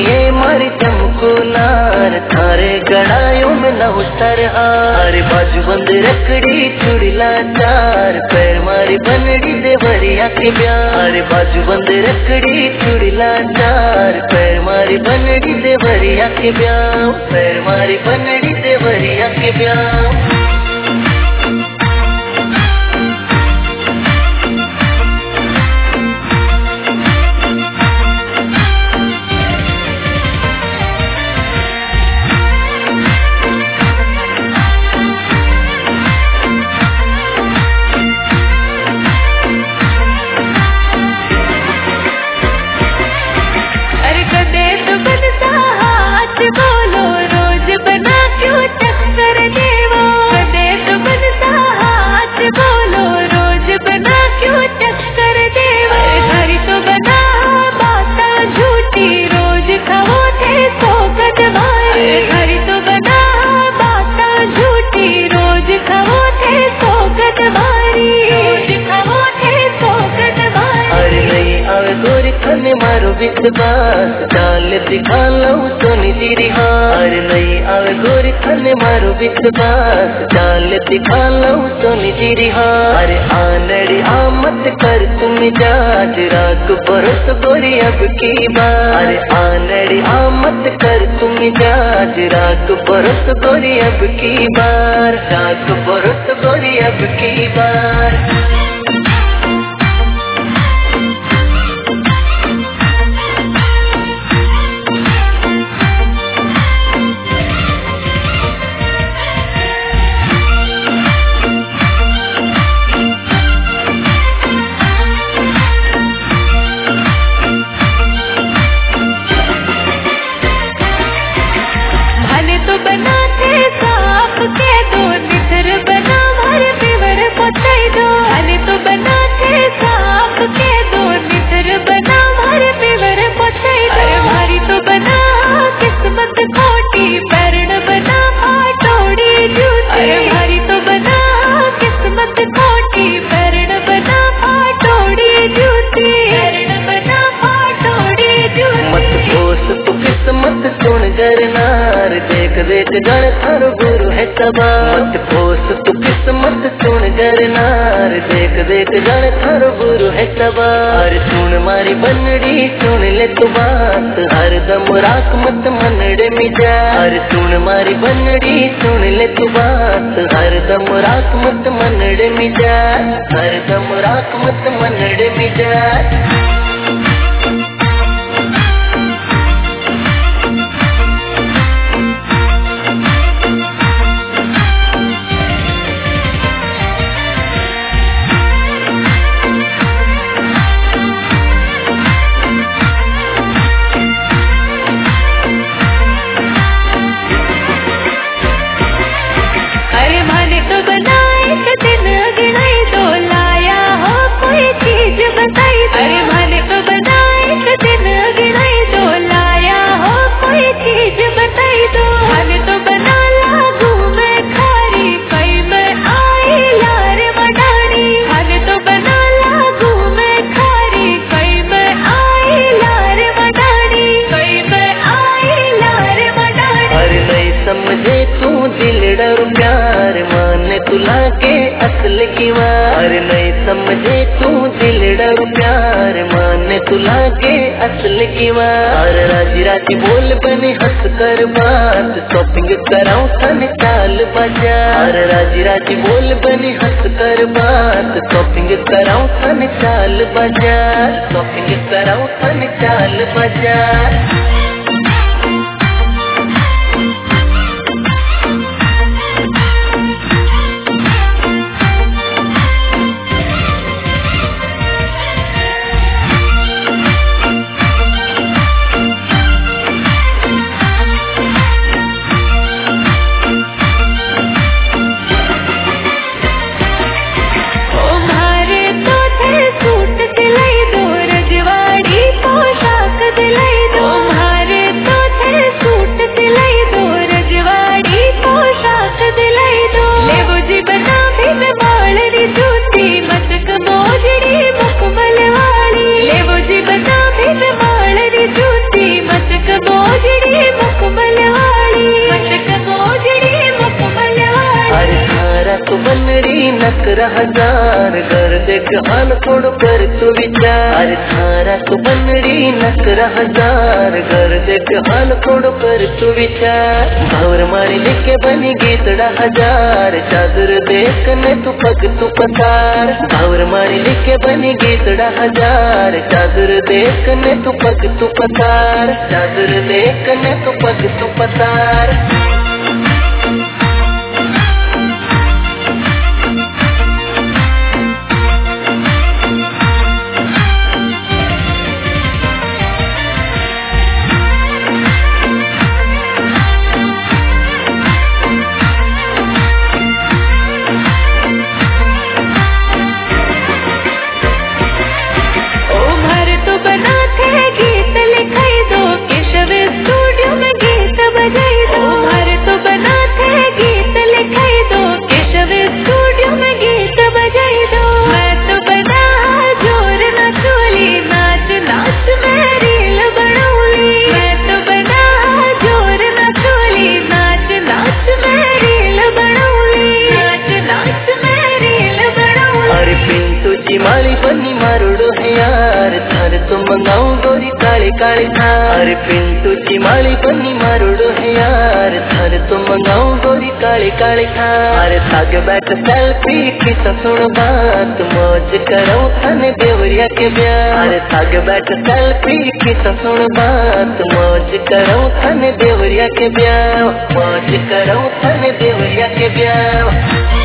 ये मारी चमको नार थारे गड़ायों में न उतर हार बाजू बंद रखड़ी चुड़ला चार पैर मारी बनड़ी देवरिया के प्यार बाजू बंद रखड़ी चुड़ला चार पैर मारी बनड़ी देवरिया के प्यार पैर मारी बनड़ी देवरिया के प्यार मारो विश्वास डाल दिखा लूं सोनी तेरी हार नहीं आवे गोरी थाने मारो विश्वास डाल दिखा लूं सोनी तेरी हार आनड़ी आमत कर तुम जाज राग बरस गोरी अब की बार आनड़ी आमत कर तुम जाज राग बरस गोरी अब की बार राग बरस गोरी अब की बार नार देख देख जड़ थारो गुरु है सबा मत पोस तू किस्मत सुन जर नार देख देख जड़ थारो गुरु है सबा हर सुन मारी बनड़ी सुन ले तू बात हर दम राख मत मनड़े मिजा हर सुन मारी बनड़ी सुन ले तू बात हर दम राख मत मनड़े मिजा हर दम राख मत मनड़े मिजा समझे तू दिल डर प्यार माने तुला के असल की वार नहीं समझे तू दिल डर प्यार माने तुला के असल की वार राजी राजी बोल बने हंस कर बात शॉपिंग कराऊं थाने चाल बाजार राजी राजी बोल बने हंस कर बात शॉपिंग कराऊं थाने चाल बाजार शॉपिंग कराऊं थाने चाल बाजार सूट दिलाई दो रजवाड़ी पोशाक दिलाई दो हजार घर देख हाल थोड़ो कर तू विचार थारा तो बनड़ी 11,000 घर देख हाल थोड़ो कर तू विचार भावर मारी लिखे बनी गीतड़ा हजार चादर देख ने तू पग तू पतार भावर मारी लिखे बनी गीतड़ा हजार चादर देख ने तू पग तू पतार चादर देख ने तू पग तू पतार माली बनी मारोड़ो है यार थारे तो मंगाऊं गोरी काले काले थार पिंटू की माली बनी मारोड़ो है यार थारे तो मंगाऊं गोरी काले काले थार थागे बैठ सेल्फी किसा सुन बात मौज करो थाने देवरिया के ब्याह थागे बैठ सेल्फी किसा सुन बात मौज करो थाने देवरिया के ब्याह मौज करो थाने देवरिया के ब्याह